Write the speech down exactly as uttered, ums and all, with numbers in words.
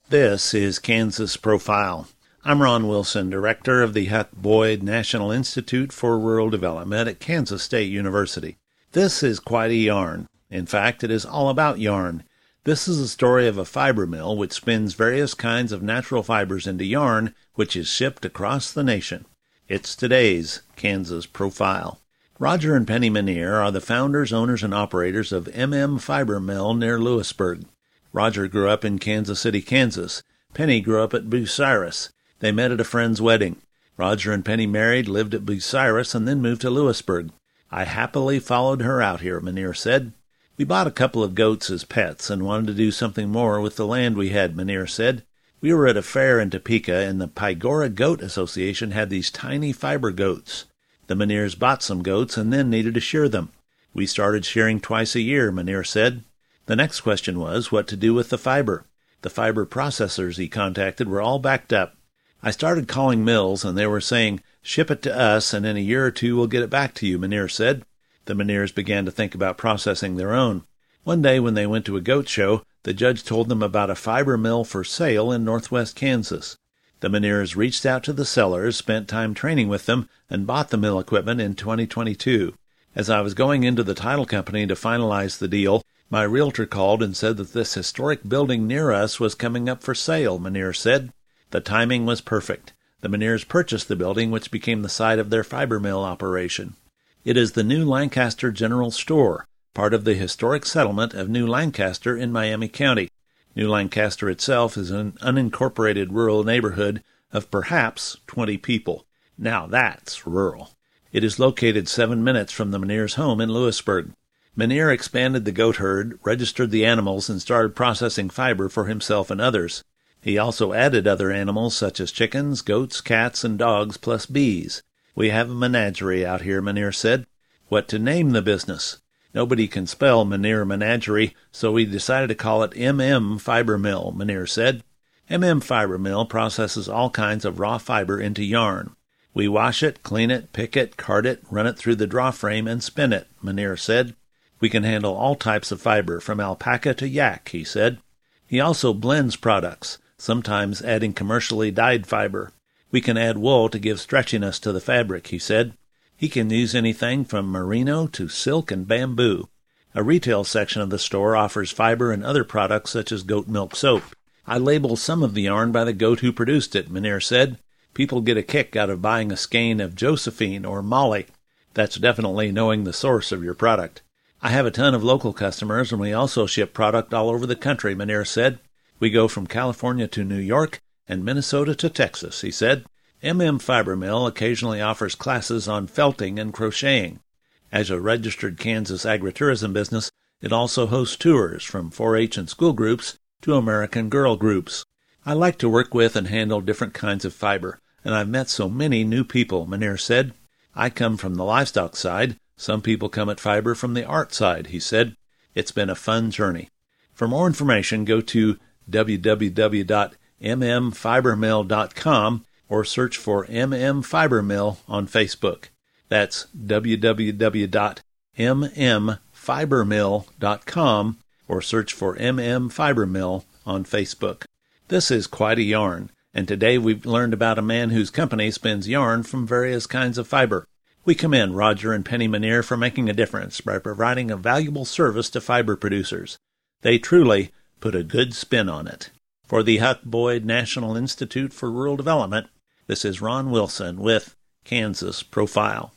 This is Kansas Profile. I'm Ron Wilson, director of the Huck Boyd National Institute for Rural Development at Kansas State University. This is quite a yarn. In fact, it is all about yarn. This is the story of a fiber mill which spins various kinds of natural fibers into yarn, which is shipped across the nation. It's today's Kansas Profile. Roger and Penny Menier are the founders, owners, and operators of M M Fiber Mill near Lewisburg. Roger grew up in Kansas City, Kansas. Penny grew up at Bucyrus. They met at a friend's wedding. Roger and Penny married, lived at Bucyrus, and then moved to Lewisburg. I happily followed her out here, Menier said. We bought a couple of goats as pets and wanted to do something more with the land we had, Menier said. We were at a fair in Topeka, and the Pygora Goat Association had these tiny fiber goats. The Meniers bought some goats and then needed to shear them. We started shearing twice a year, Menier said. The next question was what to do with the fiber. The fiber processors he contacted were all backed up. I started calling mills, and they were saying, ship it to us, and in a year or two we'll get it back to you, Menier said. The Meniers began to think about processing their own. One day when they went to a goat show, the judge told them about a fiber mill for sale in northwest Kansas. The Meniers reached out to the sellers, spent time training with them, and bought the mill equipment in twenty twenty-two. As I was going into the title company to finalize the deal, my realtor called and said that this historic building near us was coming up for sale, Menier said. The timing was perfect. The Meniers purchased the building, which became the site of their fiber mill operation. It is the New Lancaster General Store, part of the historic settlement of New Lancaster in Miami County. New Lancaster itself is an unincorporated rural neighborhood of perhaps twenty people. Now that's rural. It is located seven minutes from the Meniers' home in Lewisburg. Menier expanded the goat herd, registered the animals, and started processing fiber for himself and others. He also added other animals such as chickens, goats, cats, and dogs, plus bees. We have a menagerie out here, Menier said. What to name the business? Nobody can spell Menier Menagerie, so we decided to call it M M Fiber Mill, Menier said. M M Fiber Mill processes all kinds of raw fiber into yarn. We wash it, clean it, pick it, card it, run it through the draw frame, and spin it, Menier said. We can handle all types of fiber, from alpaca to yak, he said. He also blends products, sometimes adding commercially dyed fiber. We can add wool to give stretchiness to the fabric, he said. He can use anything from merino to silk and bamboo. A retail section of the store offers fiber and other products such as goat milk soap. I label some of the yarn by the goat who produced it, Menier said. People get a kick out of buying a skein of Josephine or Molly. That's definitely knowing the source of your product. I have a ton of local customers, and we also ship product all over the country, Menier said. We go from California to New York and Minnesota to Texas, he said. M M Fiber Mill occasionally offers classes on felting and crocheting. As a registered Kansas agritourism business, it also hosts tours from four H and school groups to American Girl groups. I like to work with and handle different kinds of fiber, and I've met so many new people, Menier said. I come from the livestock side. Some people come at fiber from the art side, he said. It's been a fun journey. For more information, go to w w w dot m m fiber mill dot com or search for M M Fiber Mill on Facebook. That's w w w dot m m fiber mill dot com or search for M M Fiber Mill on Facebook. This is quite a yarn, and today we've learned about a man whose company spins yarn from various kinds of fiber. We commend Roger and Penny Menier for making a difference by providing a valuable service to fiber producers. They truly put a good spin on it. For the Huck Boyd National Institute for Rural Development, this is Ron Wilson with Kansas Profile.